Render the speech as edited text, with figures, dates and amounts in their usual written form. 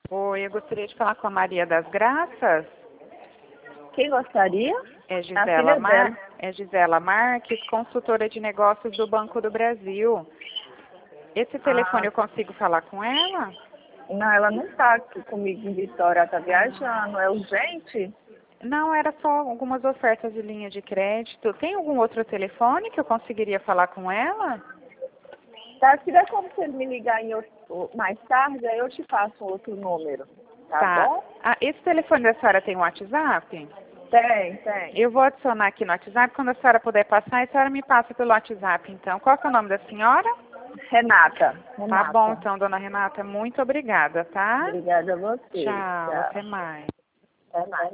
Oi, eu gostaria de falar com a Maria das Graças. Quem gostaria? É A filha dela. Gisela Marques, consultora de negócios do Banco do Brasil. Esse telefone eu consigo falar com ela? Não, ela não está aqui comigo em Vitória, ela está viajando. É urgente? Não, era só algumas ofertas de linha de crédito. Tem algum outro telefone que eu conseguiria falar com ela? Tá, se der como você me ligar mais tarde, aí eu te passo outro número. Tá bom? Ah, esse telefone da senhora tem WhatsApp? Tem. Eu vou adicionar aqui no WhatsApp. Quando a senhora puder passar, a senhora me passa pelo WhatsApp, então. Qual que é o nome da senhora? Renata. Tá bom, então, dona Renata. Muito obrigada, tá? Obrigada a você. Tchau, Tchau. até mais. Até mais.